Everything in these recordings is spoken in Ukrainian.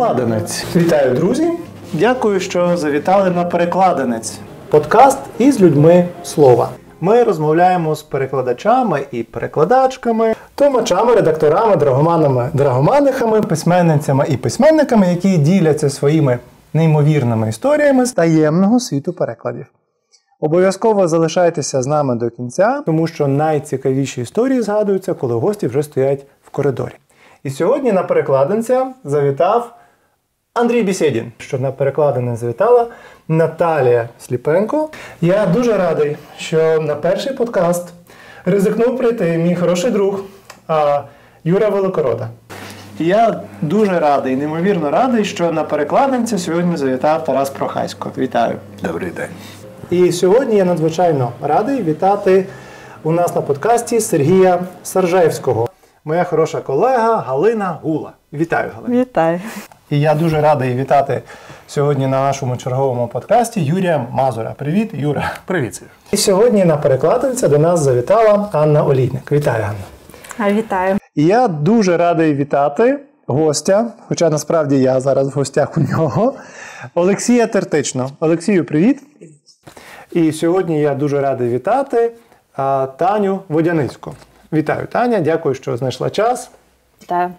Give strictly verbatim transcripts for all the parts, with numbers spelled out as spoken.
Перекладинець. Вітаю, друзі! Дякую, що завітали на Перекладинець. Подкаст із людьми слова. Ми розмовляємо з перекладачами і перекладачками, тлумачами, редакторами, драгоманами, драгоманихами, письменницями і письменниками, які діляться своїми неймовірними історіями з таємного світу перекладів. Обов'язково залишайтеся з нами до кінця, тому що найцікавіші історії згадуються, коли гості вже стоять в коридорі. І сьогодні на Перекладинця завітав Андрій Бєсєдін, що на Перекладинець завітала Наталія Сліпенко. Я дуже радий, що на перший подкаст ризикнув прийти мій хороший друг Юра Великорода. Я дуже радий, неймовірно радий, що на Перекладинця сьогодні завітав Тарас Прохасько. Вітаю. Добрий день. І сьогодні я надзвичайно радий вітати у нас на подкасті Сергія Саржевського. Моя хороша колега Галина Гула. Вітаю, Галина. Вітаю. І я дуже радий вітати сьогодні на нашому черговому подкасті Юрія Мазура. Привіт, Юра. Привіт, Сергій. І сьогодні на Перекладинця до нас завітала Анна Олійник. Вітаю, Анна. Вітаю. І я дуже радий вітати гостя, хоча насправді я зараз в гостях у нього, Олексія Тертичного. Олексію, привіт. І сьогодні я дуже радий вітати а, Таню Водяницьку. Вітаю, Таня, дякую, що знайшла час. Вітаю.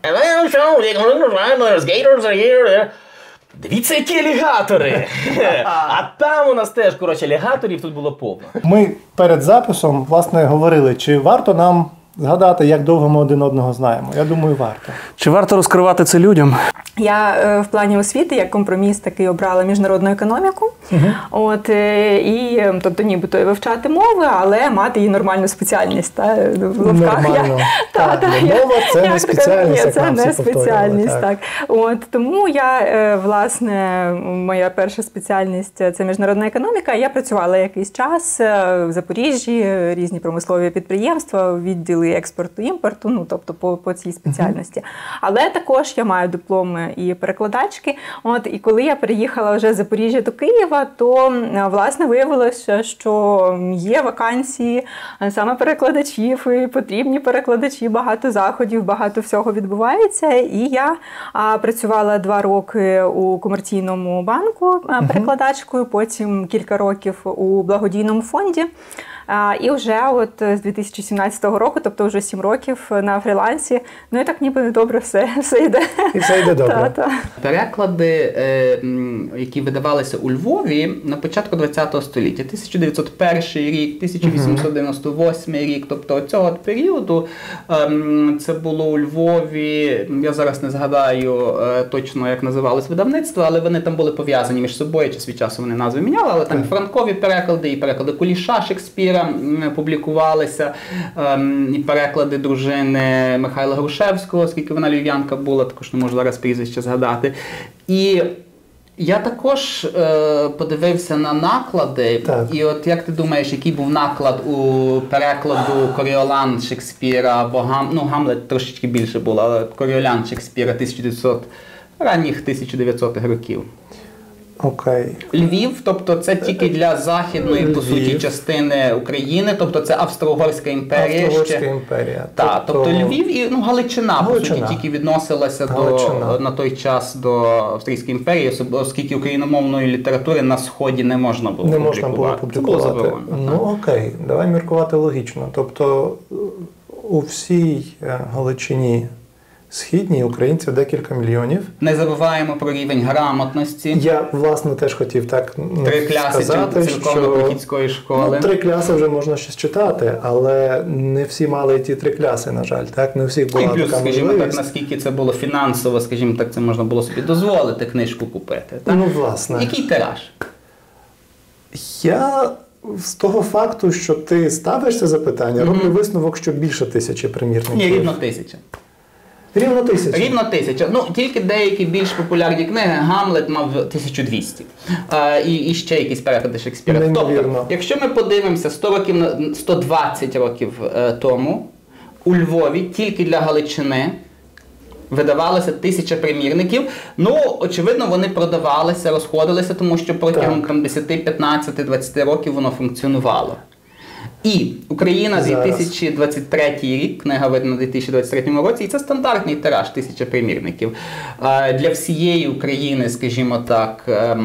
Дивіться, які алігатори! А там у нас теж, коротше, алігаторів тут було повно. Ми перед записом, власне, говорили, чи варто нам згадати, як довго ми один одного знаємо. Я думаю, варто. Чи варто розкривати це людям? Я е, в плані освіти, як компроміс, такий обрала міжнародну економіку. Угу. От, е, і, тобто, нібито вивчати мови, але мати її нормальну спеціальність. Та, в лапках. Нормально. Я, так, та, та, мова – це я, не спеціальність, ні, це не спеціальність, так. так. От, тому я, е, власне, моя перша спеціальність – це міжнародна економіка. Я працювала якийсь час в Запоріжжі, різні промислові підприємства, відділи експорту-імпорту, ну, тобто по, по цій спеціальності. Uh-huh. Але також я маю дипломи і перекладачки. От, і коли я переїхала вже з Запоріжжя до Києва, то, власне, виявилося, що є вакансії саме перекладачів, і потрібні перекладачі, багато заходів, багато всього відбувається. І я а, працювала два роки у комерційному банку а, перекладачкою, потім кілька років у благодійному фонді. А, і вже от з дві тисячі сімнадцятого року, тобто вже сім років на фрілансі, ну і так ніби добре все, все йде. І все йде добре. Та, та. Переклади, е, які видавалися у Львові на початку ХХ століття, тисяча дев'ятсот перший рік, тисяча вісімсот дев'яносто восьмий рік, тобто цього періоду, е, це було у Львові, я зараз не згадаю е, точно, як називалось видавництво, але вони там були пов'язані між собою, час від часу вони назви міняли, але там і франкові переклади, і переклади Куліша, Шекспіра публікувалися, і переклади дружини Михайла Грушевського, оскільки вона львів'янка була, також не можу зараз прізвище згадати. І я також е, подивився на наклади, так. І от як ти думаєш, який був наклад у перекладу Коріолан Шекспіра, або Гам... ну, Гамлет трошечки більше було, але Коріолан Шекспіра тисяча дев'ятсот, ранніх тисяча дев'ятсотих років. Окей. Львів, тобто це тільки для західної, Львів. По суті, частини України, тобто це Австро-Угорська імперія. Австро-Угорська ще. імперія. Так, тобто... тобто Львів і ну, Галичина, Галичина, по суті, тільки відносилася до, на той час до Австрійської імперії, оскільки україномовної літератури на Сході не можна було не публікувати. Можна було публікувати. Це було заборонено. Ну окей, давай міркувати логічно. Тобто у всій Галичині східній українців декілька мільйонів. Не забуваємо про рівень грамотності. Я, власне, теж хотів так три класи сказати, церковно-прихідської школи. Ну, три класи вже можна щось читати, але не всі мали ті три класи, на жаль. Так? Не у всіх була і плюс, така скажімо можливість. так, наскільки це було фінансово, скажімо так, це можна було собі дозволити книжку купити. Так? Ну, власне. Який тираж? Я з того факту, що ти ставиш це запитання, mm-hmm. роблю висновок, що більше тисячі примірників. Ні, рівно тисяча. Рівно тисяча? Рівно тисяча. Ну, тільки деякі більш популярні книги. Гамлет мав тисячу двісті. А, і, і ще якісь переклади Шекспіра. Тобто, якщо ми подивимося сто років, сто двадцять років е, тому, у Львові тільки для Галичини видавалося тисяча примірників. Ну, очевидно, вони продавалися, розходилися, тому що протягом там, десять, п'ятнадцять, двадцять років воно функціонувало. І Україна Зараз. дві тисячі двадцять третій рік, книга видана у дві тисячі двадцять третьому році, і це стандартний тираж, тисяча примірників. Для всієї України, скажімо так,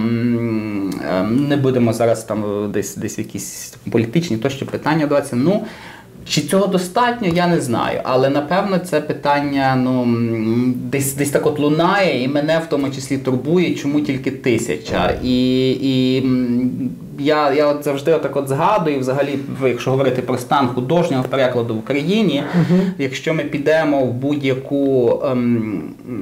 не будемо зараз там десь, десь якісь політичні тощо питання даватися. Ну, чи цього достатньо, я не знаю. Але, напевно, це питання ну, десь, десь так от лунає, і мене в тому числі турбує, чому тільки тисяча. І, і я, я от завжди отак от згадую, взагалі, якщо говорити про стан художнього перекладу в Україні, угу. якщо ми підемо в будь-яку ем,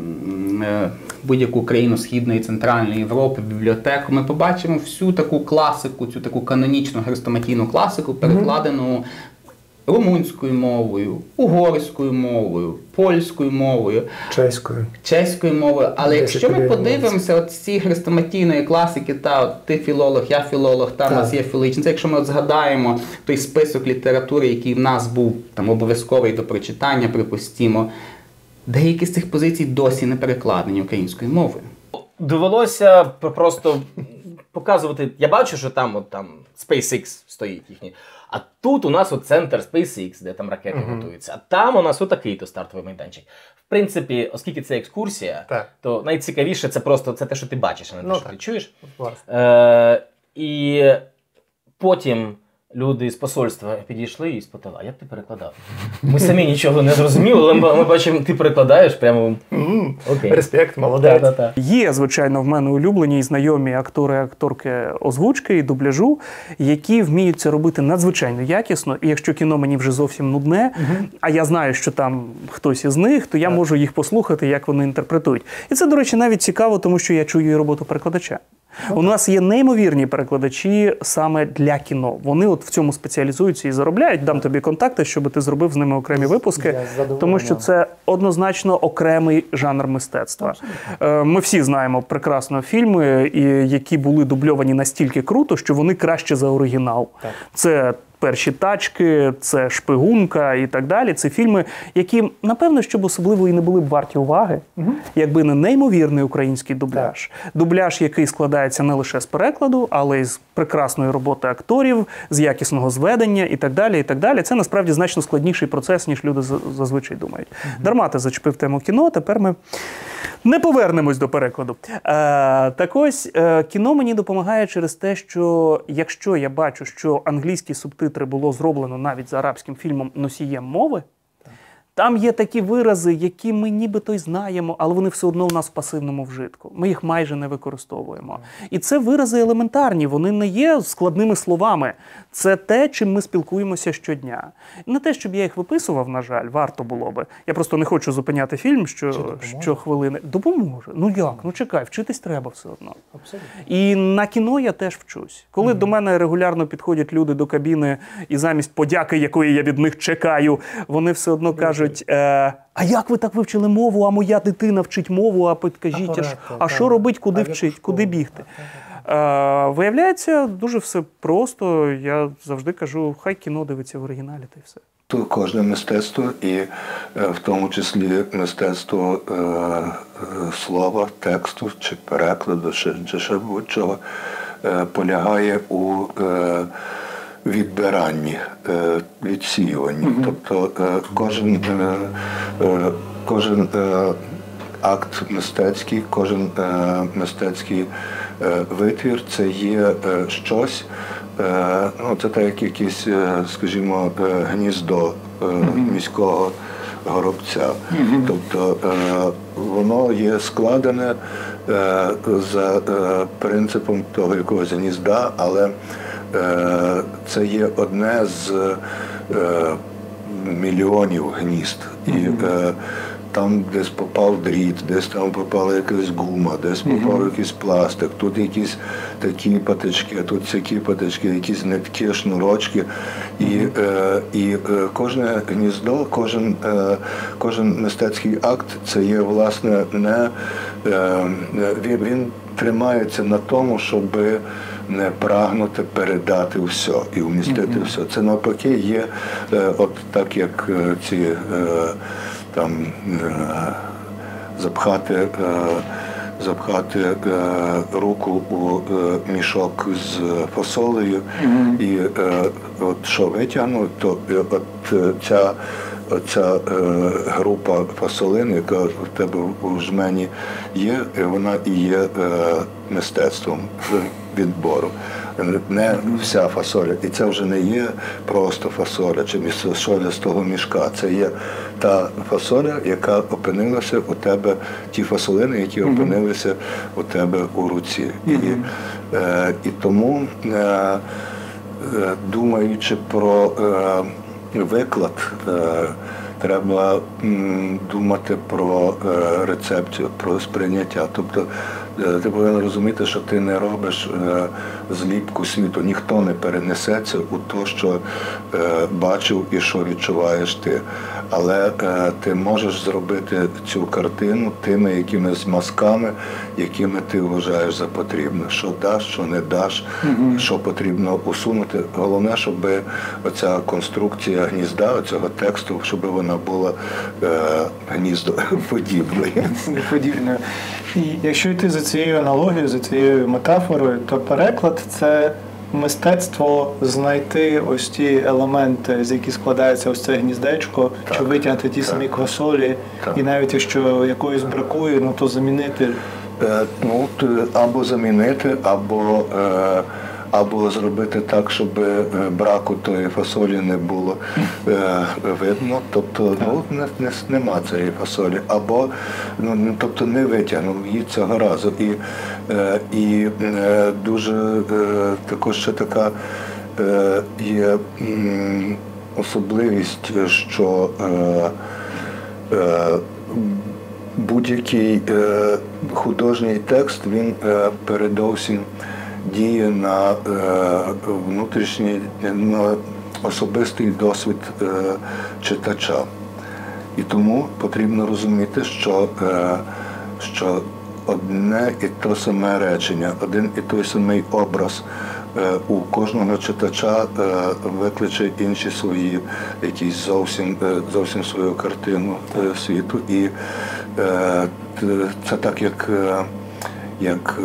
е, будь-яку країну Східної і Центральної Європи, бібліотеку, ми побачимо всю таку класику, цю таку канонічну хрестоматійну класику, перекладену угу. румунською мовою, угорською мовою, польською мовою, чеською. чеською мовою. Але якщо ми подивимося от з цієї хрестоматійної класики, та от, ти філолог, я філолог, та в нас є філологічний, це якщо ми от згадаємо той список літератури, який в нас був там обов'язковий до прочитання, припустімо, деякі з цих позицій досі не перекладені українською мовою. Довелося просто показувати, я бачу, що там от там SpaceX стоїть їхній. А тут у нас от центр SpaceX, де там ракети uh-huh. готуються. А там у нас отакий-то стартовий майданчик. В принципі, оскільки це екскурсія, так. то найцікавіше це просто це те, що ти бачиш, а не те, ну, що так. ти чуєш. Е- і потім люди з посольства підійшли і спитали, а як ти перекладав? Ми самі нічого не зрозуміли, але ми, ми бачимо, ти перекладаєш прямо... Mm, окей. Респект, молодець. Да, да, да. Є, звичайно, в мене улюблені і знайомі актори, акторки озвучки і дубляжу, які вміють це робити надзвичайно якісно. І якщо кіно мені вже зовсім нудне, mm-hmm. а я знаю, що там хтось із них, то я так. можу їх послухати, як вони інтерпретують. І це, до речі, навіть цікаво, тому що я чую і роботу перекладача. У нас є неймовірні перекладачі саме для кіно. Вони от в цьому спеціалізуються і заробляють. Дам тобі контакти, щоб ти зробив з ними окремі випуски, тому що це однозначно окремий жанр мистецтва. Абсолютно. Ми всі знаємо прекрасно фільми, які були дубльовані настільки круто, що вони краще за оригінал. Так. Це «Перші тачки», це «Шпигунка» і так далі. Це фільми, які, напевно, щоб особливо і не були б варті уваги, угу. якби не неймовірний український дубляж. Так. Дубляж, який складається не лише з перекладу, але й з прекрасної роботи акторів, з якісного зведення і так далі, і так далі. Це, насправді, значно складніший процес, ніж люди зазвичай думають. Угу. Дарма ти зачепив тему кіно, тепер ми не повернемось до перекладу. Е, так ось, е, кіно мені допомагає через те, що якщо я бачу, що англійські субтитри було зроблено навіть за арабським фільмом носієм мови, там є такі вирази, які ми нібито й знаємо, але вони все одно у нас в пасивному вжитку. Ми їх майже не використовуємо. І це вирази елементарні, вони не є складними словами. Це те, чим ми спілкуємося щодня. Не те, щоб я їх виписував, на жаль, варто було би. Я просто не хочу зупиняти фільм, що, що хвилини. Допоможе. Ну як? Ну чекай, вчитись треба все одно. Абсолютно. І на кіно я теж вчусь. Коли угу. до мене регулярно підходять люди до кабіни і замість подяки, якої я від них чекаю, вони все одно кажуть, Е, а як ви так вивчили мову, а моя дитина вчить мову, а підкажіть, а, а, а що робить, куди вчить, куди бігти? Е, виявляється, дуже все просто. Я завжди кажу, хай кіно дивиться в оригіналі, та й все. То кожне мистецтво, і в тому числі мистецтво е, е, слова, тексту, чи перекладу, чи, чи ще будь-чого, е, полягає у е, відбиранні, відсіюванні. Mm-hmm. Тобто кожен, кожен акт мистецький, кожен мистецький витвір – це є щось, ну, це так як якесь, скажімо, гніздо mm-hmm. міського горобця. Mm-hmm. Тобто воно є складене за принципом того якогось гнізда, але це є одне з е, мільйонів гнізд. І е, там десь попав дріт, десь там попала якась гума, десь попав mm-hmm. якийсь пластик, тут якісь такі патички, тут всякі патички, якісь нитки, шнурочки. І, mm-hmm. е, і е, кожне гніздо, кожен, е, кожен мистецький акт – це є, власне, не е, він, він тримається на тому, щоби не прагнути передати все і вмістити mm-hmm. все. Це навпаки є, е, от так як е, ці е, там е, запхати е, запхати е, руку у е, мішок з фасолею і е, от що витягнув, то е, от е, ця Ця е, група фасолин, яка в тебе у жмені є, вона і є е, мистецтвом відбору. Не вся фасоля. І це вже не є просто фасоля чи фасоля з того мішка. Це є та фасоля, яка опинилася у тебе, ті фасолини, які опинилися у тебе у руці. І, е, і тому, е, е, думаючи про е, виклад, треба думати про рецепцію, про сприйняття. Тобто ти повинен розуміти, що ти не робиш зліпку світу, ніхто не перенесеться у те, що бачив і що відчуваєш ти. Але ти можеш зробити цю картину тими якимись мазками, якими ти вважаєш за потрібне. Що даш, що не даш, mm-hmm. що потрібно усунути. Головне, щоб оця конструкція гнізда, цього тексту, щоб вона була е, гніздоподібною. Подібною. І якщо йти за цією аналогією, за цією метафорою, то переклад – це мистецтво знайти ось ті елементи, з яких складається ось це гніздечко, так, щоб витягнути ті так, самі квасолі, так. І навіть якщо якоїсь бракує, ну то замінити. Е, ну, або замінити, або, е, або зробити так, щоб браку тої фасолі не було е, видно. Тобто, ну, не, не, нема цієї фасолі. Або, ну, тобто не витягнув її цього разу. І, е, і е, дуже е, також ще така е, є м, особливість, що е, е, будь-який е, художній текст, він е, передовсім діє на е, внутрішній, на особистий досвід е, читача. І тому потрібно розуміти, що, е, що одне і те саме речення, один і той самий образ е, у кожного читача е, викличе інші свої, якісь зовсім, е, зовсім свою картину е, світу. І е, це так, як, як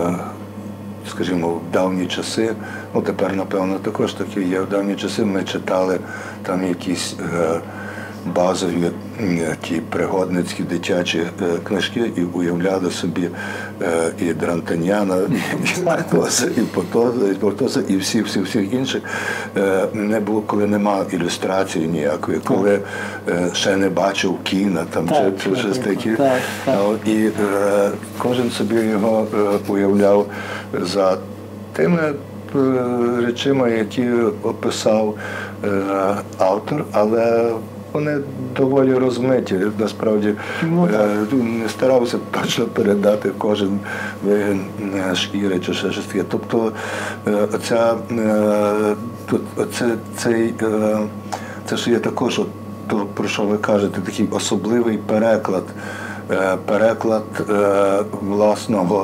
скажімо, в давні часи, ну тепер, напевно, також такі є, в давні часи ми читали там якісь е, базові е, ті пригодницькі дитячі е, книжки і уявляли собі е, і Дрантаняна, і Портоса, і Потоса, і Портоса, і всі, всі, всіх інших. Е, не було, коли нема ілюстрації ніякої, коли е, ще не бачив кіна, там, так, чи, чи щось таке. Так, так. І е, кожен собі його е, уявляв за тими речима, які описав е, автор, але вони доволі розмиті. Насправді ну, е, не старався точно передати кожен вигін шкіри чи ще щось таке. Тобто е, оця, е, тут, оце, цей, е, це ж є також, от, то, про що ви кажете, такий особливий переклад, е, переклад е, власного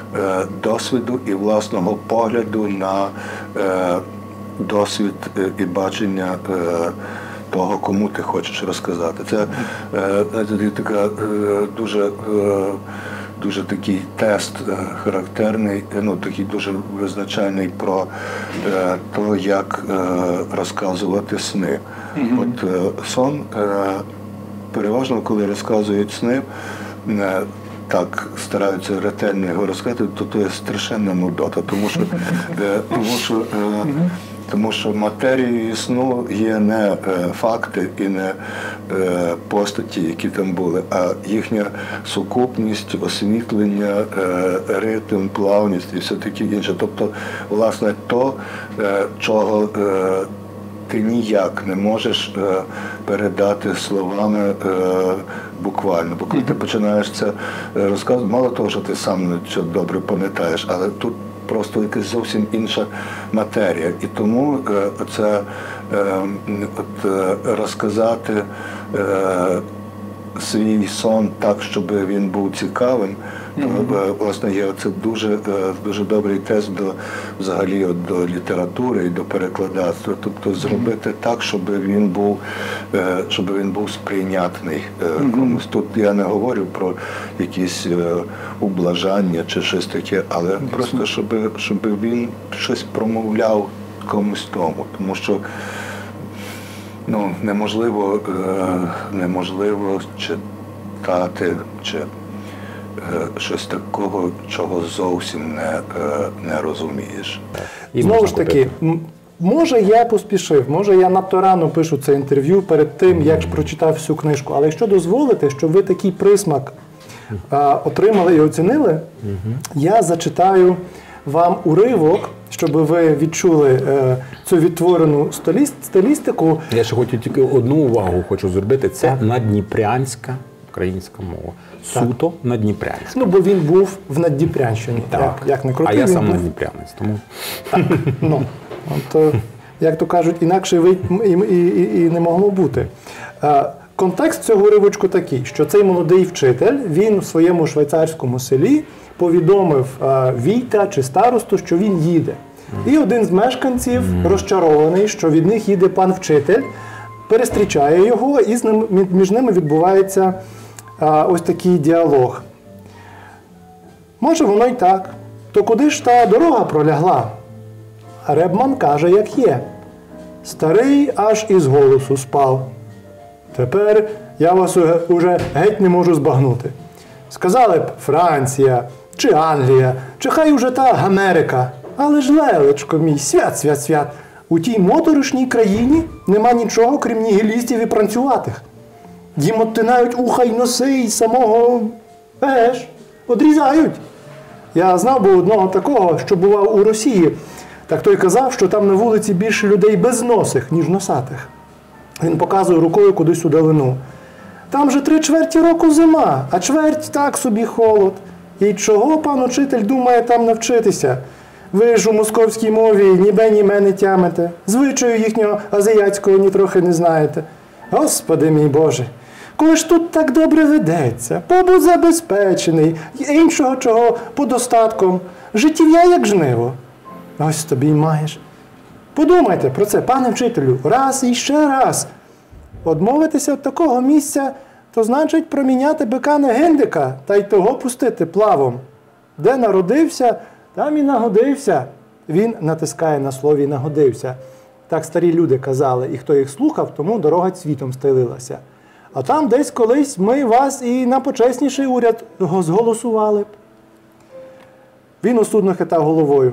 досвіду і власного погляду на е, досвід і бачення е, того, кому ти хочеш розказати. Це е, така е, дуже, е, дуже такий тест е, характерний, ну такий дуже визначальний про е, те, як е, розказувати сни. Mm-hmm. От е, сон, е, переважно, коли розказують сни, е, так стараються ретельно його розказати, то це є страшенна нудота, тому що, тому що, тому що матерією сну є не факти і не постаті, які там були, а їхня сукупність, освітлення, ритм, плавність і все таке інше. Тобто, власне, то, чого ти ніяк не можеш е, передати словами е, буквально. Бо коли ти починаєш це розказувати, мало того, що ти сам це добре пам'ятаєш, але тут просто якась зовсім інша матерія. І тому е, це е, от, е, розказати е, свій сон так, щоб він був цікавим, то mm-hmm. власне є це дуже, дуже добрий тест до взагалі до літератури і до перекладацтва. Тобто зробити так, щоб він був, щоб він був сприйнятний mm-hmm. комусь. Тут я не говорю про якісь ублажання чи щось таке, але mm-hmm. просто щоб, щоб він щось промовляв комусь тому, тому що ну, неможливо, неможливо читати чи щось такого, чого зовсім не, не розумієш. І знову ж таки, може я поспішив, може я надто рано пишу це інтерв'ю перед тим, як ж прочитав всю книжку, але якщо дозволите, щоб ви такий присмак а, отримали і оцінили, угу. я зачитаю вам уривок, щоб ви відчули е, цю відтворену стилістику. Я ще хочу тільки одну увагу хочу зробити. Це так. наддніпрянська українська мова. Суто так. наддніпрянська. Ну, бо він був в Наддніпрянщині. Так. Як, як не крутий, а я сам був... наддніпрянець, тому... Так, ну, от, як то кажуть, інакше ви і, і, і, і не могло бути. Е, контекст цього уривочку такий, що цей молодий вчитель, він у своєму швейцарському селі повідомив а, війка чи старосту, що він їде. І один з мешканців, розчарований, що від них їде пан вчитель, перестрічає його, і з ним, між ними відбувається а, ось такий діалог. Може, воно й так. То куди ж та дорога пролягла? А Ребман каже, як є. Старий аж із голосу спав. Тепер я вас уже геть не можу збагнути. Сказали б Франція, чи Англія, чи хай уже та Америка. Але ж, лелечко мій, свят, свят, свят, у тій моторошній країні нема нічого, крім нігілістів і пранцюватих. Їм оттинають уха й носи, і самого, еж, одрізають. Я знав би одного такого, що бував у Росії. Так той казав, що там на вулиці більше людей безносих, ніж носатих. Він показує рукою кудись у далину. Там же три чверті року зима, а чверть так собі холод. І чого пан учитель думає там навчитися? Ви ж у московській мові ніби німе не тямите, звичаю їхнього азіатського ні трохи не знаєте. Господи мій Боже, коли ж тут так добре ведеться, побут забезпечений, іншого чого подостатком, життів'я як жниво. Ось тобі й маєш. Подумайте про це, пане вчителю, раз і ще раз. Одмовитися від такого місця, то значить проміняти бика на гендика, та й того пустити плавом. Де народився, там і нагодився. Він натискає на слові «нагодився». Так старі люди казали, і хто їх слухав, тому дорога цвітом стелилася. А там десь колись ми вас і на почесніший уряд зголосували б. Він осудно хитав головою.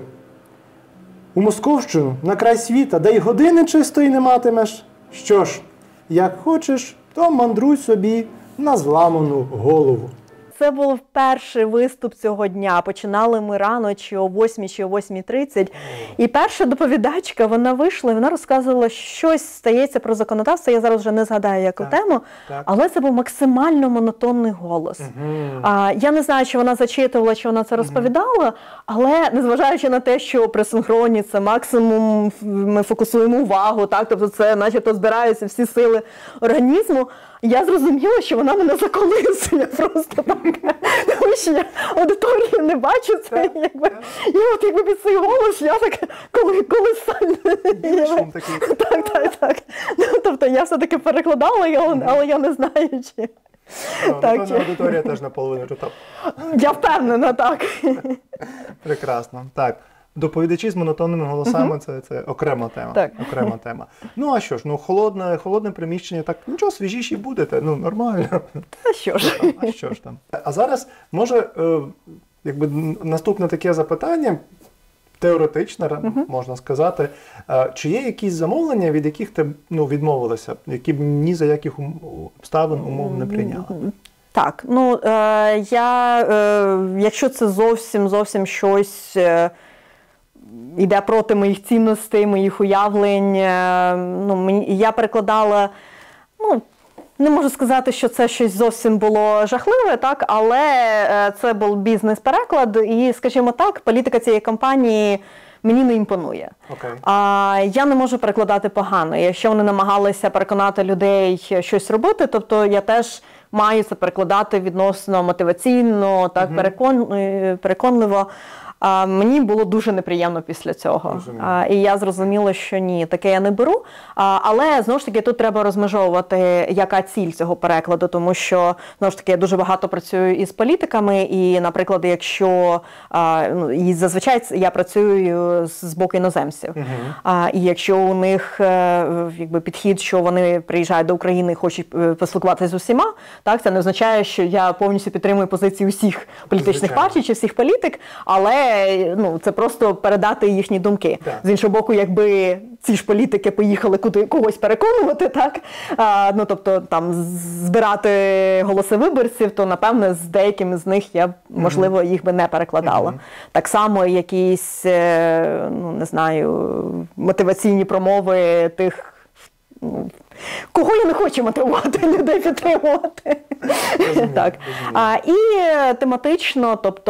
У Московщину, на край світа, де й години чистої не матимеш. Що ж, як хочеш, то мандруй собі на зламану голову. Це був перший виступ цього дня. Починали ми рано, чи о восьмій, чи о восьмій тридцять. І перша доповідачка, вона вийшла, і вона розказувала, щось стається про законодавство. Я зараз вже не згадаю, яку так, тему, так. але це був максимально монотонний голос. Угу. А, я не знаю, чи вона зачитувала, чи вона це розповідала, угу. але незважаючи на те, що при синхроні це максимум, ми фокусуємо увагу, так? Тобто це начебто збираються всі сили організму, я зрозуміла, що вона мене заколисує просто так, тому що я аудиторію не бачу, це якби, і от якби під цей голос я так коли, колисальна. Так, так, так. Тобто я все-таки перекладала, але я не знаю, чи... Так, аудиторія теж наполовину читав. Я впевнена, так. Прекрасно, так. Доповідачі з монотонними голосами uh-huh. це, це окрема тема. Так. Окрема тема. Ну а що ж, ну холодне, холодне приміщення, так нічого, свіжіші будете, ну нормально. А що ж? А що ж там? А зараз, може, е, якби наступне таке запитання, теоретичне, uh-huh. можна сказати, е, чи є якісь замовлення, від яких ти ну, відмовилася, які б ні за яких обставин умов не прийняла? Так, ну е, я, е, якщо це зовсім, зовсім щось... Е, іде проти моїх цінностей, моїх уявлень. Ну, мені, я перекладала, ну, не можу сказати, що це щось зовсім було жахливе, так, але це був бізнес-переклад і, скажімо так, політика цієї компанії мені не імпонує. Okay. А, я не можу перекладати погано. Якщо вони намагалися переконати людей щось робити, тобто я теж маю це перекладати відносно мотиваційно, так, mm-hmm. перекон, переконливо. А, мені було дуже неприємно після цього. А, і я зрозуміла, що ні, таке я не беру. А, але, знову ж таки, тут треба розмежовувати, яка ціль цього перекладу, тому що, знову ж таки, я дуже багато працюю із політиками, і, наприклад, якщо, а, ну, і зазвичай я працюю з боку іноземців, uh-huh. а, і якщо у них якби, підхід, що вони приїжджають до України і хочуть поспілкуватися з усіма, так, це не означає, що я повністю підтримую позиції усіх політичних Звичайно. партій чи всіх політик, але ну, це просто передати їхні думки. Так. З іншого боку, якби ці ж політики поїхали куди когось переконувати, так, а, ну, тобто там збирати голоси виборців, то, напевне, з деякими з них я, можливо, їх би не перекладала. Mm-hmm. Так само якісь, ну, не знаю, мотиваційні промови тих, ну, кого я не хочу мотивувати, людей підтримувати. Так. А, і тематично, тобто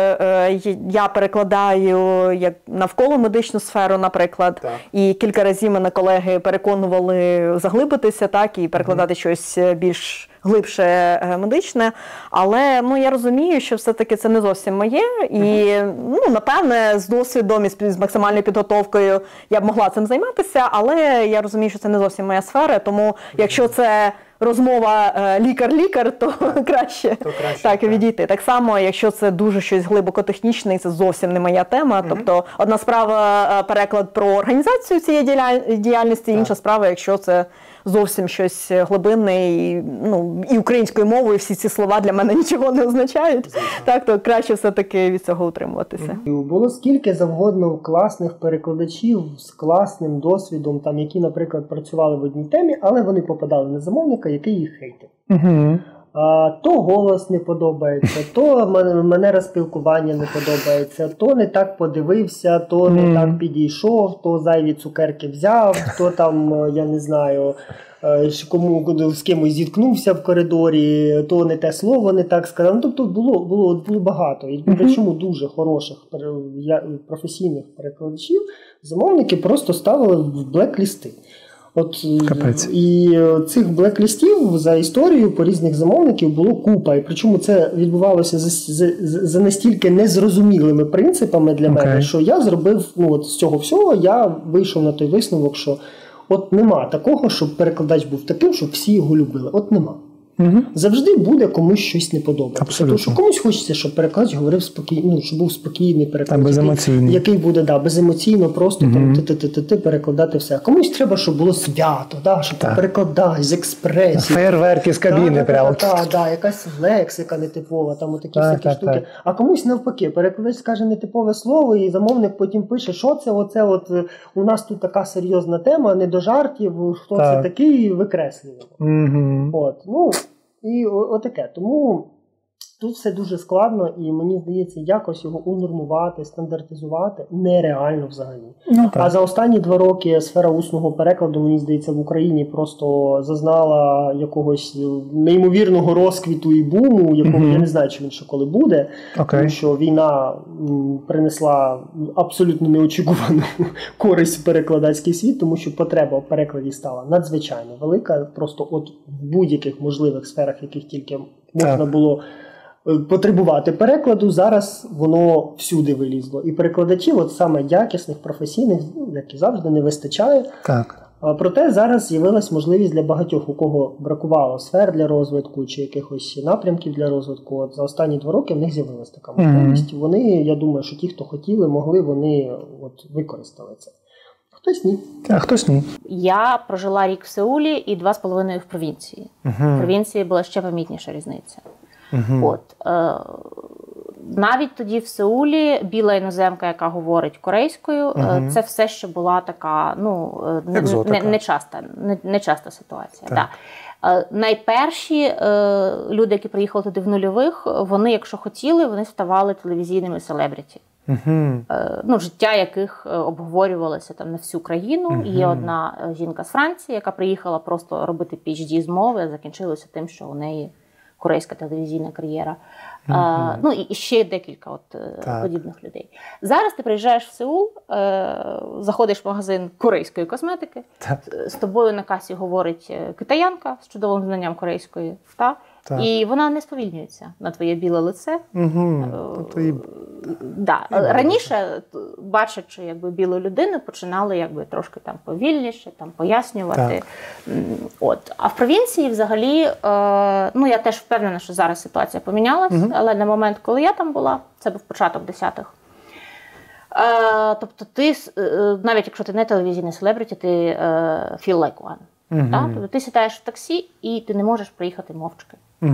я перекладаю як навколо медичну сферу, наприклад, так. і кілька разів мене колеги переконували заглибитися, так, і перекладати mm-hmm. щось більш глибше медичне, але ну, я розумію, що все-таки це не зовсім моє, і mm-hmm. ну, напевне, з досвідом і з максимальною підготовкою я б могла цим займатися, але я розумію, що це не зовсім моя сфера, тому mm-hmm. якщо це розмова лікар-лікар, то краще, то краще так, так відійти. Так само, якщо це дуже щось глибоко технічне, і це зовсім не моя тема. Mm-hmm. Тобто, одна справа переклад про організацію цієї діяльності, інша справа, якщо це зовсім щось глибинне, і, ну, і українською мовою всі ці слова для мене нічого не означають, mm-hmm. так, то краще все-таки від цього утримуватися. Mm-hmm. Було скільки завгодно класних перекладачів з класним досвідом, там, які, наприклад, працювали в одній темі, але вони попадали на замовника, який їх хейтив. Mm-hmm. А, то голос не подобається, то манера спілкування не подобається, то не так подивився, то mm. не так підійшов, то зайві цукерки взяв, то там, я не знаю, кому з кимось зіткнувся в коридорі, то не те слово не так сказав. Ну, тобто було, було, було багато. І причому дуже хороших професійних перекладачів замовники просто ставили в блек-лісти. От, і цих блек-лістів за історією по різних замовників було купа. І причому це відбувалося за, за, за настільки незрозумілими принципами для okay. мене, що я зробив, ну, от з цього всього, я вийшов на той висновок, що от нема такого, щоб перекладач був таким, щоб всі його любили. От нема. Угу. Завжди буде комусь щось не подобається. Тому що комусь хочеться, щоб перекладач говорив спокійно, ну, щоб був спокійний перекладач, беземоційний, який буде да, беземоційно просто угу. там ти-ти-ти-ти перекладати все. А комусь треба, щоб було свято, да, щоб так. перекладач з експресії. Фейерверки з кабіни да, прямо. Так, да, да, якась лексика нетипова, там отакі всякі так, штуки. Так. А комусь навпаки, перекладач скаже нетипове слово, і замовник потім пише, що це, оце от у нас тут така серйозна тема, не до жартів, хто так. це такий, викреслюємо. Угу. От, ну, і отаке. Тому тут все дуже складно, і мені здається, якось його унормувати, стандартизувати нереально взагалі. Ну, а за останні два роки сфера усного перекладу, мені здається, в Україні просто зазнала якогось неймовірного розквіту і буму, якого mm-hmm. я не знаю, чи він ще коли буде, okay. тому що війна м, принесла абсолютно неочікувану користь в перекладацький світ, тому що потреба в перекладі стала надзвичайно велика, просто от в будь-яких можливих сферах, яких тільки можна так. було потребувати перекладу, зараз воно всюди вилізло. І перекладачів, от саме якісних, професійних, як і завжди, не вистачає. Так. Проте зараз з'явилась можливість для багатьох, у кого бракувало сфер для розвитку чи якихось напрямків для розвитку. От за останні два роки в них з'явилась така можливість. Mm-hmm. Вони, я думаю, що ті, хто хотіли, могли, вони от використали це. Хтось ні. А хтось ні. Я прожила рік в Сеулі і два з половиною в провінції. Uh-huh. В провінції була ще помітніша різниця. Uh-huh. От, е, навіть тоді в Сеулі біла іноземка, яка говорить корейською, uh-huh. е, це все ще була така, ну, не, не, часта, не, не часта ситуація. Так. Е, найперші е, люди, які приїхали туди в нульових, вони, якщо хотіли, вони ставали телевізійними селебріті. Uh-huh. Е, ну, життя яких обговорювалося там на всю країну. Uh-huh. Є одна жінка з Франції, яка приїхала просто робити пі ейч ді з мови, закінчилося тим, що у неї корейська телевізійна кар'єра. Mm-hmm. А, ну і ще декілька от, подібних людей. Зараз ти приїжджаєш в Сеул, е, заходиш в магазин корейської косметики, так. з тобою на касі говорить китаянка з чудовим знанням корейської, та? Так. І вона не сповільнюється на твоє біле лице. Угу. Тобто і... да. і Раніше, бачачи якби, білу людину, починали якби, трошки там повільніше, там, пояснювати. Так. От. А в провінції взагалі, е, ну я теж впевнена, що зараз ситуація помінялась, угу. але на момент, коли я там була, це був початок десятих, е, тобто ти, е, навіть якщо ти не телевізійний селебриті, ти е, feel like one. Угу. Так? Тобто ти сідаєш в таксі і ти не можеш приїхати мовчки. Угу.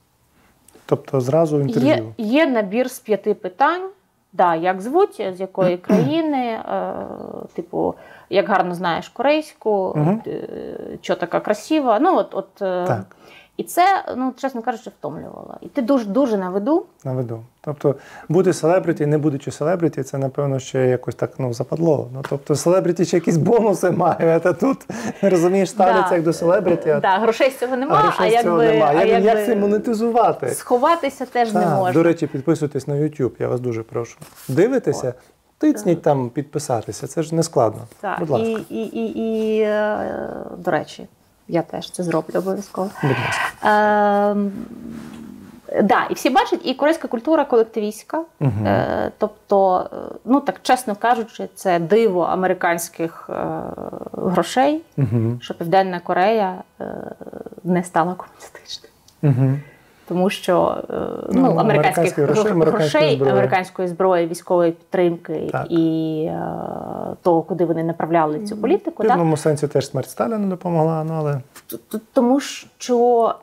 Тобто зразу інтерв'ю. Є, є набір з п'яти питань, да, як звуть, з якої країни, е, типу, як гарно знаєш корейську, угу. що така красива. Ну, от, от, так. І це, ну, чесно кажучи, втомлювало. І ти дуже, дуже на виду. На виду. Тобто бути селебриті, не будучи селебриті, це, напевно, ще якось так, ну, западло. Ну, тобто селебриті ще якісь бонуси має, а тут, розумієш, ставляться да. як до селебриті. А... Да, грошей з цього немає, а, а як цього би... нема. А як, як це монетизувати? Сховатися теж так. не можна. До речі, підписуйтесь на YouTube, я вас дуже прошу. Дивитеся? О. Тицніть там підписатися, це ж не складно. Так, будь ласка. І, і, і, і, до речі, я теж це зроблю обов'язково. Будь ласка. Е, да, і всі бачать, і корейська культура колективістська. Угу. Е, тобто, ну так чесно кажучи, це диво американських е, грошей, угу. що Південна Корея е, не стала комуністичною. Угу. Тому що ну, ну, американських грошей, грошей зброї. американської зброї, військової підтримки так. і е, того, куди вони направляли цю політику. В певному сенсі теж смерть Сталіна допомогла, ну, але... Тому що е,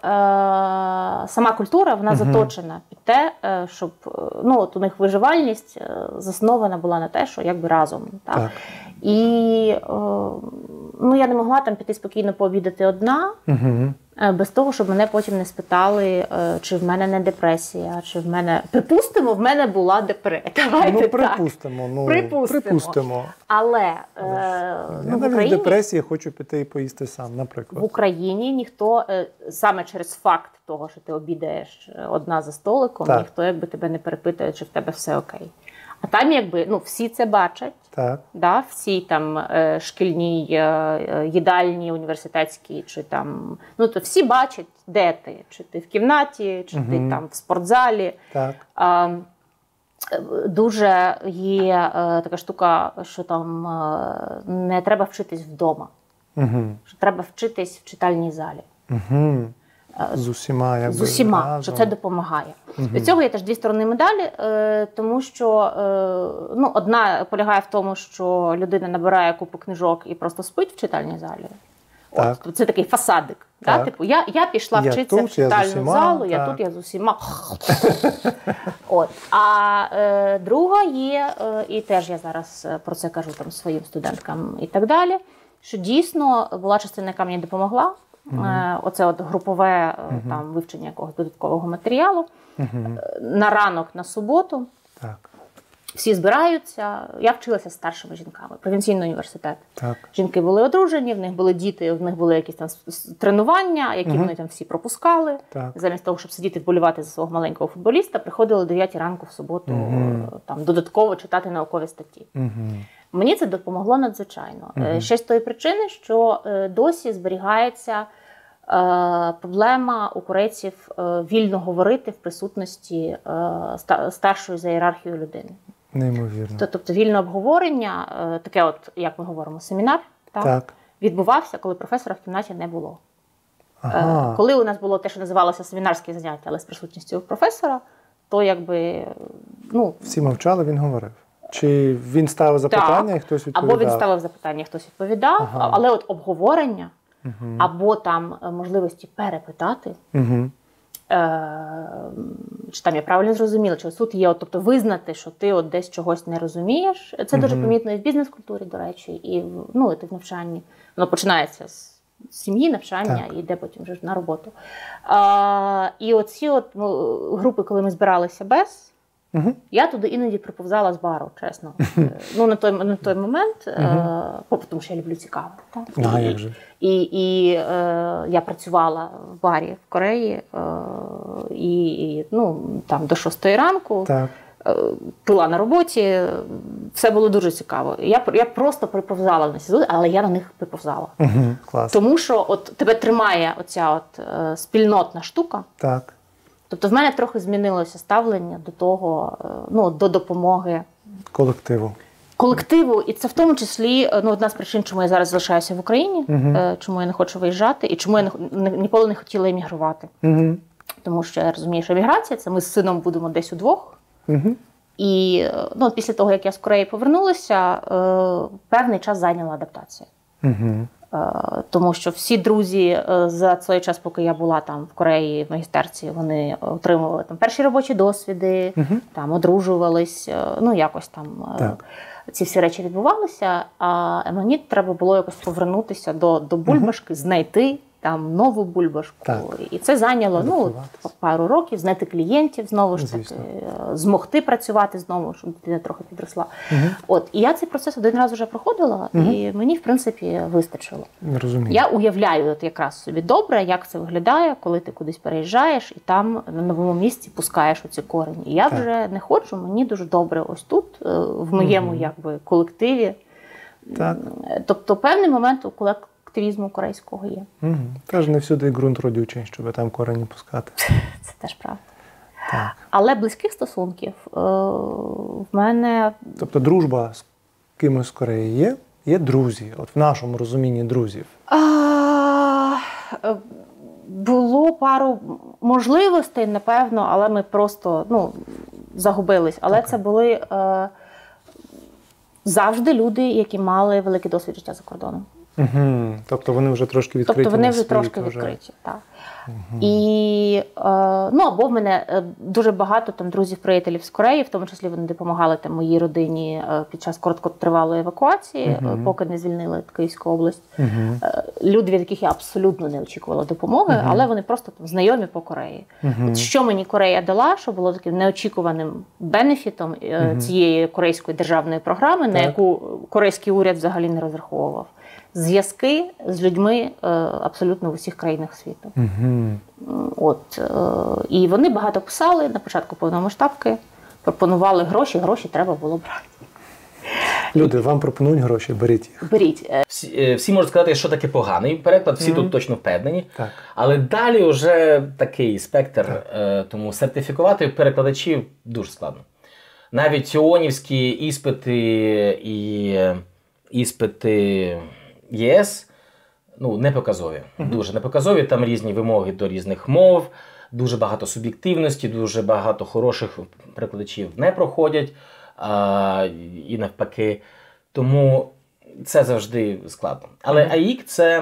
сама культура, вона угу. заточена під те, е, щоб ну, от у них виживальність заснована була на те, що якби разом. Так? Так. І е, ну, я не могла там піти спокійно пообідати одна, угу. без того, щоб мене потім не спитали, чи в мене не депресія, чи в мене... Припустимо, в мене була депресія. Давайте ну, припустимо, так. Ну, припустимо. припустимо. Але е, я ну, навіть Україні, в депресії хочу піти і поїсти сам, наприклад. В Україні ніхто, саме через факт того, що ти обідаєш одна за столиком, так. ніхто якби тебе не перепитує, чи в тебе все окей. А там якби, ну, всі це бачать, так. Да, всі там е, шкільні, е, їдальні, університетські, чи там, ну, то всі бачать, де ти, чи ти в кімнаті, чи угу. ти там в спортзалі. Так. Е, дуже є е, така штука, що там е, не треба вчитись вдома, угу. що треба вчитись в читальній залі. Угу. З усіма, якби, з усіма, разом. Що це допомагає. Угу. Від цього є теж дві сторони медалі, тому що ну, одна полягає в тому, що людина набирає купу книжок і просто спить в читальній залі. Так. От, це такий фасадик. Да? Типу, я, я пішла я вчитися тут, в читальну усіма, залу, так. я тут, я з усіма. От. А е, друга є, е, і теж я зараз про це кажу там, своїм студенткам і так далі, що дійсно була частина, яка мені допомогла. Uh-huh. Оце от групове uh-huh. там, вивчення якогось додаткового матеріалу. Uh-huh. На ранок, на суботу. Так. Всі збираються. Я вчилася з старшими жінками. Провінційний університет. Так. Жінки були одружені, в них були діти, в них були якісь там тренування, які uh-huh. вони там всі пропускали. Так. Замість того, щоб сидіти вболівати за свого маленького футболіста, приходили о дев'ятій ранку в суботу uh-huh. там, додатково читати наукові статті. Uh-huh. Мені це допомогло надзвичайно. Uh-huh. Ще з тої причини, що досі зберігається е, проблема у корейців е, вільно говорити в присутності е, старшої за ієрархією людини. Неймовірно. Тобто вільне обговорення, е, таке от, як ми говоримо, семінар, так, так. відбувався, коли професора в кімнаті не було. Ага. Е, коли у нас було те, що називалося семінарське заняття, але з присутністю професора, то якби, ну... Всі мовчали, він говорив. Чи він ставив запитання, так. і хтось відповідав? Або він ставив запитання, хтось відповідав, ага. але от обговорення, угу. або там можливості перепитати, угу. е- чи там я правильно зрозуміла, чи тут є, от, тобто визнати, що ти от десь чогось не розумієш. Це угу. дуже помітно і в бізнес-культурі, до речі, і в, ну, і в навчанні. Воно починається з сім'ї, навчання, так. і йде потім вже на роботу. Е- і оці от, ну, групи, коли ми збиралися без, Uh-huh. я туди іноді приповзала з бару, чесно. ну, на той, на той момент, uh-huh. е, тому що я люблю цікаве. Так? А, і як же. і, і е, я працювала в барі в Кореї, е, і, і ну, там, до шостої ранку. Так. Пила на роботі, все було дуже цікаво. Я, я просто приповзала на ці зустрічі, але я на них приповзала. Угу, клас. Тому що от тебе тримає оця от, е, спільнотна штука. Так. Тобто в мене трохи змінилося ставлення до того, е, ну, до допомоги Колективу. колективу. І це в тому числі ну, одна з причин, чому я зараз залишаюся в Україні, Угу. е, чому я не хочу виїжджати і чому я не, не, ніколи не хотіла емігрувати. Угу. Тому що я розумію, що еміграція – це ми з сином будемо десь удвох. Угу. І ну, після того, як я з Кореї повернулася, е, певний час зайняла адаптація. Угу. Е, тому що всі друзі е, за цей час, поки я була там в Кореї, в магістерці, вони отримували там перші робочі досвіди, угу. там одружувались, е, ну якось там е, ці всі речі відбувалися. А мені треба було якось повернутися до, до бульбашки, угу. знайти там нову бульбашку. Так. І це зайняло ну, пару років, знайти клієнтів, знову ж таки, змогти працювати знову, щоб дитина трохи підросла. Угу. От, і я цей процес один раз вже проходила, угу. і мені, в принципі, вистачило. Розумію. Я уявляю от якраз собі добре, як це виглядає, коли ти кудись переїжджаєш і там на новому місці пускаєш оці корені. І я так. вже не хочу, мені дуже добре ось тут, в моєму угу. якби, колективі. Так. Тобто певний момент у колективі активізму корейського є. Угу. Теж не всюди ґрунт родючий, щоб там корені пускати. Це теж правда. Так. Але близьких стосунків е- в мене... Тобто дружба з кимось з Кореї є? Є друзі? От в нашому розумінні друзів. А- було пару можливостей, напевно, але ми просто ну, загубились. Але okay. це були е- завжди люди, які мали великий досвід життя за кордоном. Угу. Тобто вони вже трошки відкриті. Тобто вони вже світ, трошки вже. відкриті, так. Угу. І, е, ну, або в мене дуже багато там друзів-приятелів з Кореї, в тому числі вони допомагали там моїй родині під час короткотривалої евакуації, угу. поки не звільнили Київську область. Угу. Люди, від яких я абсолютно не очікувала допомоги, угу. але вони просто там знайомі по Кореї. Угу. От що мені Корея дала, що було таким неочікуваним бенефітом угу. цієї корейської державної програми, так. на яку корейський уряд взагалі не розраховував. Зв'язки з людьми е, абсолютно в усіх країнах світу. Угу. От, е, і вони багато писали на початку повномасштабки, пропонували гроші, гроші треба було брати. Люди, вам пропонують гроші, беріть їх. Беріть. Всі, всі можуть сказати, що таке поганий переклад, всі mm-hmm. тут точно впевнені. Так. Але далі вже такий спектр, е, тому сертифікувати перекладачів дуже складно. Навіть ООНівські іспити і іспити ЄС ну, не показові. Mm-hmm. Дуже не показові, там різні вимоги до різних мов, дуже багато суб'єктивності, дуже багато хороших перекладачів не проходять. А, і навпаки. Тому це завжди складно. Але mm-hmm. АІК – це,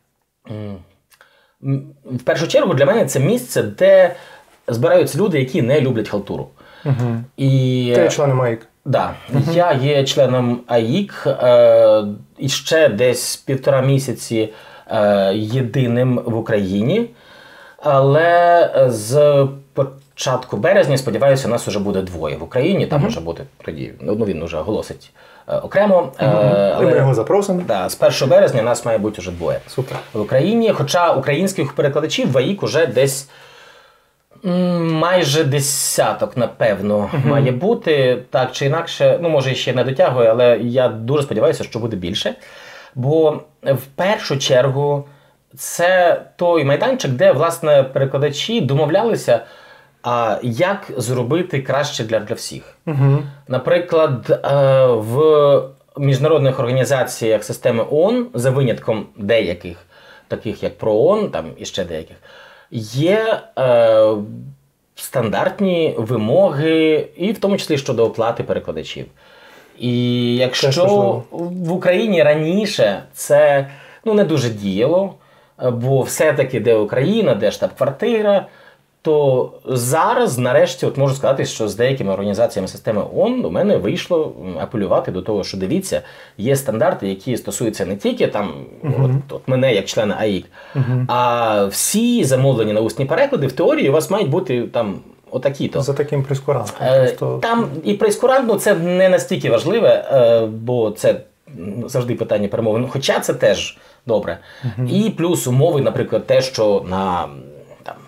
в першу чергу, для мене це місце, де збираються люди, які не люблять халтуру. Mm-hmm. І... Ти є членом АІК? Так. Да. Mm-hmm. Я є членом АІК е, і ще десь півтора місяці е, єдиним в Україні. Але з початку березня, сподіваюся, у нас вже буде двоє в Україні. Там mm-hmm. може бути тоді, ну він вже оголосить е, окремо. Mm-hmm. Але ми його запросимо. Да, з першого березня нас має бути вже двоє. Супер. В Україні. Хоча українських перекладачів в АІК уже десь м, майже десяток, напевно, mm-hmm. має бути. Так чи інакше, ну може ще не дотягує, але я дуже сподіваюся, що буде більше. Бо в першу чергу це той майданчик, де, власне, перекладачі домовлялися, а як зробити краще для, для всіх. Угу. Наприклад, в міжнародних організаціях системи ООН, за винятком деяких, таких як ПРООН, там і ще деяких, є е, стандартні вимоги, і в тому числі щодо оплати перекладачів. І якщо в Україні раніше це ну, не дуже діяло, бо все-таки де Україна, де штаб-квартира, то зараз, нарешті, от можу сказати, що з деякими організаціями системи ООН у мене вийшло апелювати до того, що дивіться, є стандарти, які стосуються не тільки там, uh-huh. от, от мене як члена АІК, uh-huh. а всі замовлені на усні переклади в теорії у вас мають бути там отакі-то. За таким прейскурантом. Просто... Там і прейскурант, ну, це не настільки важливе, бо це завжди питання перемовин, хоча це теж добре. Uh-huh. І плюс умови, наприклад, те, що на там,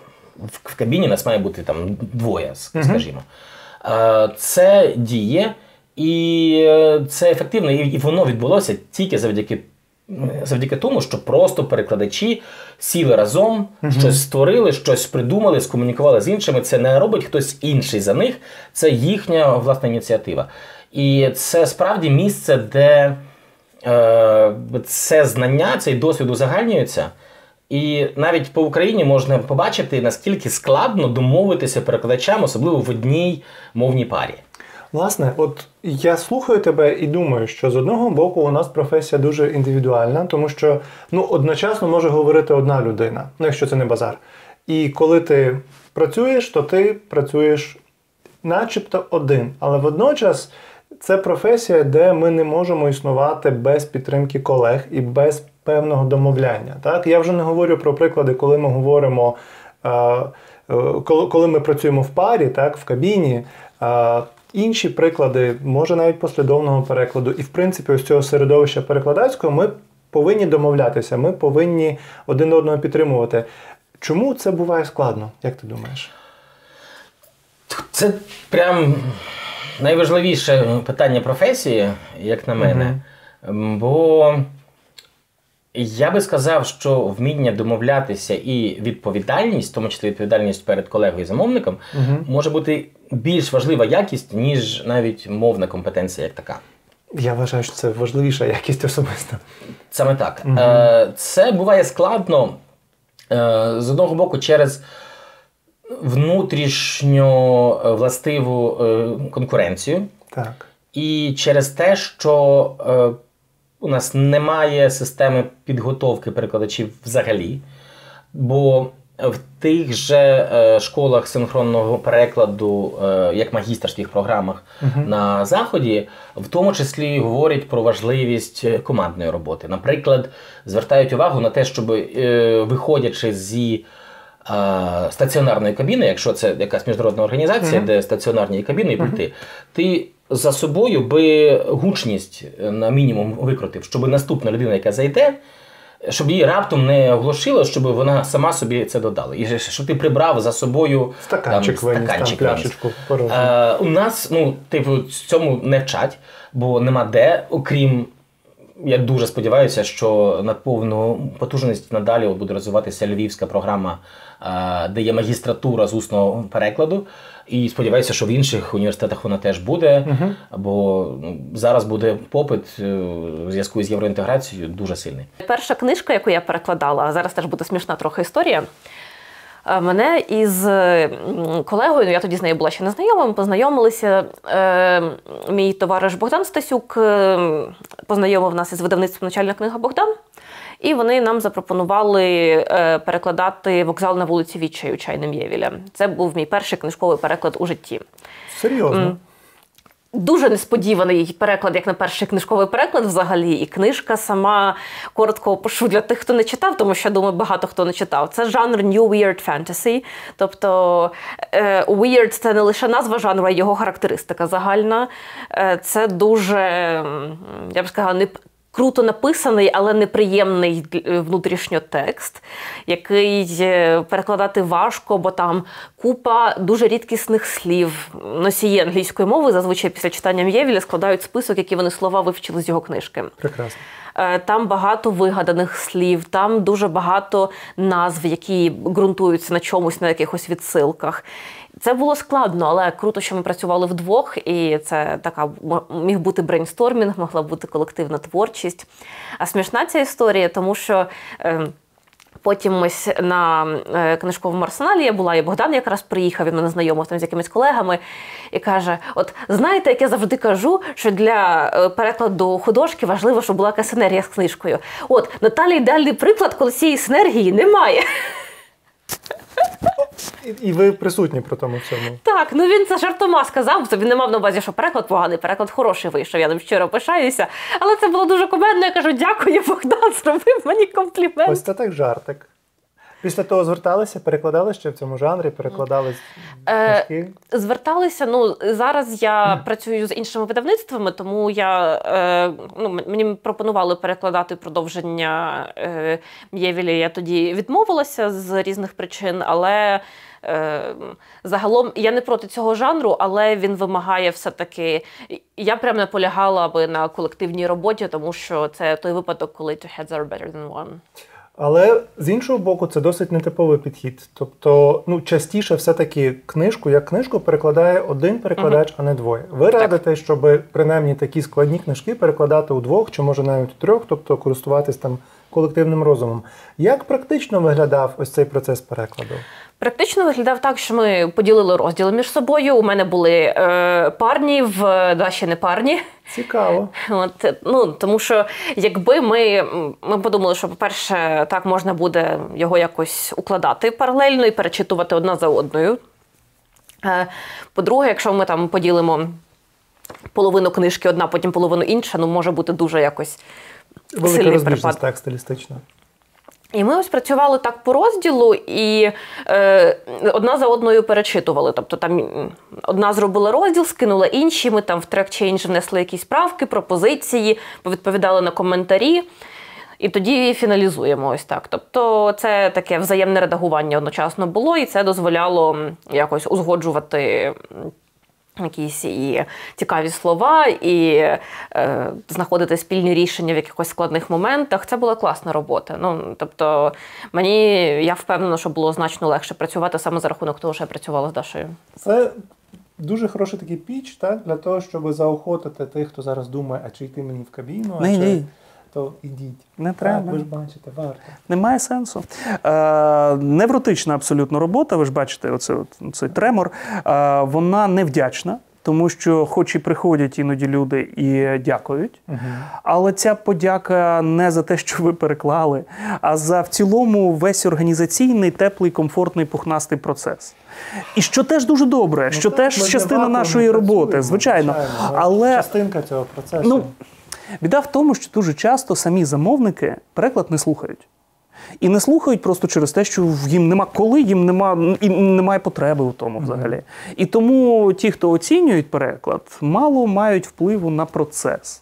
в, в кабіні нас має бути там двоє, скажімо. Е, це діє, і це ефективно, і, і воно відбулося тільки завдяки Завдяки тому, що просто перекладачі сіли разом, uh-huh. щось створили, щось придумали, скомунікували з іншими. Це не робить хтось інший за них, це їхня власна ініціатива. І це справді місце, де е, це знання, цей досвід узагальнюється. І навіть по Україні можна побачити, наскільки складно домовитися перекладачам, особливо в одній мовній парі. Власне, от я слухаю тебе і думаю, що з одного боку у нас професія дуже індивідуальна, тому що ну, одночасно може говорити одна людина, ну якщо це не базар. І коли ти працюєш, то ти працюєш начебто один. Але водночас це професія, де ми не можемо існувати без підтримки колег і без певного домовляння. Так? Я вже не говорю про приклади, коли ми говоримо, е, коли, коли ми працюємо в парі, так, в кабіні, е, інші приклади, може навіть послідовного перекладу. І, в принципі, ось цього середовища перекладацького ми повинні домовлятися, ми повинні один одного підтримувати. Чому це буває складно, як ти думаєш? Це прям найважливіше питання професії, як на мене. Mm-hmm. Бо я би сказав, що вміння домовлятися і відповідальність, в тому числі відповідальність перед колегою і замовником, угу. може бути більш важлива якість, ніж навіть мовна компетенція як така. Я вважаю, що це важливіша якість особисто. Саме так. Угу. Це буває складно, з одного боку, через внутрішньо властиву конкуренцію. Так. І через те, що у нас немає системи підготовки перекладачів взагалі, бо в тих же е, школах синхронного перекладу, е, як магістерських програмах uh-huh. на Заході, в тому числі говорять про важливість командної роботи. Наприклад, звертають увагу на те, щоб, е, виходячи зі е, стаціонарної кабіни, якщо це якась міжнародна організація, uh-huh. де стаціонарні кабіни і пульти, uh-huh. ти за собою би гучність на мінімум викрутив, щоб наступна людина, яка зайде, щоб її раптом не оглушило, щоб вона сама собі це додала. І щоб ти прибрав за собою стаканчик, там, виніс, стаканчик там, пляшечку. Е, у нас, ну, типу, цьому не вчать, бо нема де, окрім, я дуже сподіваюся, що на повну потужність надалі буде розвиватися львівська програма, е, де є магістратура з усного перекладу. І сподіваюся, що в інших університетах вона теж буде, uh-huh. бо ну, зараз буде попит у зв'язку з євроінтеграцією дуже сильний. Перша книжка, яку я перекладала, а зараз теж буде смішна трохи історія, мене із колегою, я тоді з нею була ще не знайома, ми познайомилися, е, мій товариш Богдан Стасюк е, познайомив нас із видавництвом «Начальна книга Богдан», і вони нам запропонували е, перекладати «Вокзал на вулиці Відчаю» Чайним Євіля. Це був мій перший книжковий переклад у житті. Серйозно? М- Дуже несподіваний переклад, як на перший книжковий переклад взагалі. І книжка сама, коротко опишу для тих, хто не читав, тому що, думаю, багато хто не читав. Це жанр New Weird Fantasy. Тобто е, Weird – це не лише назва жанру, а його характеристика загальна. Е, це дуже, я б сказала, не круто написаний, але неприємний внутрішньо текст, який перекладати важко, бо там купа дуже рідкісних слів. Носії англійської мови зазвичай після читання М'євіля складають список, які вони слова вивчили з його книжки. Прекрасно. Там багато вигаданих слів, там дуже багато назв, які ґрунтуються на чомусь, на якихось відсилках. Це було складно, але круто, що ми працювали вдвох, і це така міг бути брейнстормінг, могла бути колективна творчість. А смішна ця історія, тому що е, потім ось на е, книжковому арсеналі я була, і Богдан якраз приїхав, він мене знайомив там з якимись колегами, і каже, от знаєте, як я завжди кажу, що для перекладу художки важливо, щоб була якась синергія з книжкою. От, Наталя ідеальний приклад, коли цієї синергії немає. І ви присутні при тому всьому. Так, ну він це жартома сказав, він не мав на увазі, що переклад поганий, переклад хороший вийшов, я ним щиро пишаюся. Але це було дуже кумедно, я кажу, дякую, Богдан, зробив мені комплімент. Ось це так жартик. Після того зверталися, перекладали ще в цьому жанрі, перекладали книжки? Е, зверталися, ну, зараз я mm. працюю з іншими видавництвами, тому я, е, ну, мені пропонували перекладати продовження е, М'євіля, я тоді відмовилася з різних причин, але Е, загалом я не проти цього жанру, але він вимагає все-таки. Я прям наполягала би на колективній роботі, тому що це той випадок, коли two heads are better than one. Але з іншого боку, це досить нетиповий підхід. Тобто, ну, частіше все-таки книжку, як книжку, перекладає один перекладач, uh-huh. а не двоє. Ви так. радите, щоб принаймні такі складні книжки перекладати у двох, чи може навіть у трьох, тобто користуватись там колективним розумом. Як практично виглядав ось цей процес перекладу? Практично виглядав так, що ми поділили розділи між собою. У мене були е, парні, в Даші не парні. Цікаво. От, ну, тому що якби ми, ми подумали, що, по-перше, так можна буде його якось укладати паралельно і перечитувати одна за одною. Е, по-друге, якщо ми там поділимо половину книжки одна, потім половину інша, ну може бути дуже якось велика сильний розбіжність, перепад. так, стилістично. І ми ось працювали так по розділу і е, одна за одною перечитували. Тобто там одна зробила розділ, скинула інші, ми там в трек-чейндж внесли якісь правки, пропозиції, повідповідали на коментарі. І тоді фіналізуємо ось так. Тобто це таке взаємне редагування одночасно було, і це дозволяло якось узгоджувати якісь і цікаві слова, і е, знаходити спільні рішення в якихось складних моментах. Це була класна робота. Ну, тобто, мені, я впевнена, що було значно легше працювати саме за рахунок того, що я працювала з Дашею. Це дуже хороший такий піч, так, для того, щоб заохотити тих, хто зараз думає, а чи йти мені в кабіну, а не, чи... Ні. То ідіть. Не треба. Так, ви ж бачите, варто. Немає сенсу. Е, невротична абсолютно робота, ви ж бачите, оце, оцей тремор, е, вона невдячна, тому що хоч і приходять іноді люди і дякують, угу. але ця подяка не за те, що ви переклали, а за в цілому весь організаційний, теплий, комфортний, пухнастий процес. І що теж дуже добре, ну, що так, теж частина нашої роботи, звичайно. звичайно але частинка цього процесу. Ну, біда в тому, що дуже часто самі замовники переклад не слухають. І не слухають просто через те, що їм нема коли, їм нема, і немає потреби у тому взагалі. Mm-hmm. І тому ті, хто оцінюють переклад, мало мають впливу на процес.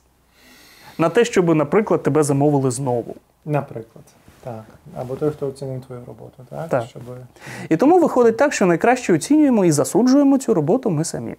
На те, щоб, наприклад, тебе замовили знову. Наприклад. Так. Або той, хто оцінює твою роботу. Так? Так. Щоб... І тому виходить так, що найкраще оцінюємо і засуджуємо цю роботу ми самі.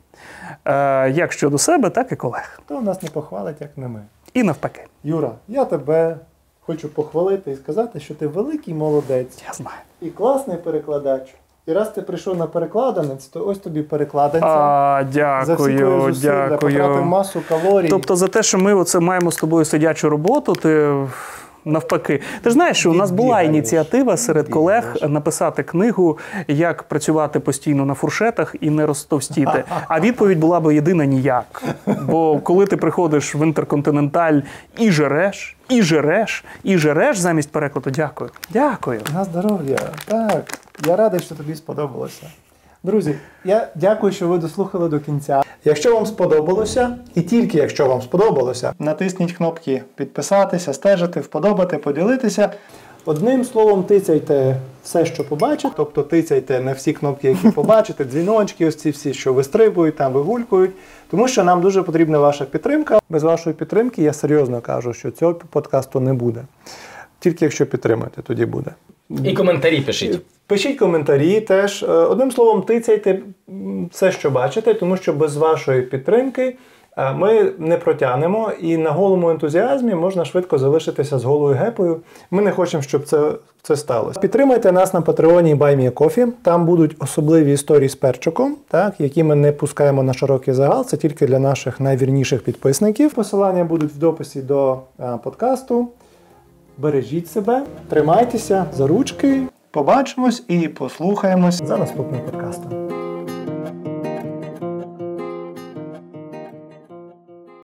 Е, як щодо себе, так і колег. Хто нас не похвалить, як не ми. І навпаки. Юра, я тебе хочу похвалити і сказати, що ти великий молодець. Я знаю. І класний перекладач. І раз ти прийшов на перекладанець, то ось тобі перекладенця. А, дякую, за всі твої зусилля, дякую. потратив масу калорій. Тобто за те, що ми оце маємо з тобою сидячу роботу, ти... Навпаки. Ти ж знаєш, що у нас була ініціатива серед колег написати книгу, як працювати постійно на фуршетах і не розтовстіти. А відповідь була б єдина – ніяк. Бо коли ти приходиш в Інтерконтиненталь і жереш, і жереш, і жереш замість перекладу, дякую. Дякую. На здоров'я. Так. Я радий, що тобі сподобалося. Друзі, я дякую, що ви дослухали до кінця. Якщо вам сподобалося, і тільки якщо вам сподобалося, натисніть кнопки підписатися, стежити, вподобати, поділитися. Одним словом, тицяйте все, що побачите, тобто тицяйте на всі кнопки, які побачите, дзвіночки, ось ці всі, що вистрибують, там вигулькують, тому що нам дуже потрібна ваша підтримка. Без вашої підтримки, я серйозно кажу, що цього подкасту не буде. Тільки якщо підтримаєте, тоді буде. І коментарі пишіть. Пишіть коментарі теж. Одним словом, тицяйте все, що бачите, тому що без вашої підтримки ми не протягнемо, і на голому ентузіазмі можна швидко залишитися з голою гепою. Ми не хочемо, щоб це, це сталося. Підтримайте нас на Патреоні Buy Me a Coffee. Там будуть особливі історії з перчиком, так, які ми не пускаємо на широкий загал. Це тільки для наших найвірніших підписників. Посилання будуть в дописі до а, подкасту. Бережіть себе, тримайтеся за ручки. Побачимось і послухаємось за наступним подкастом.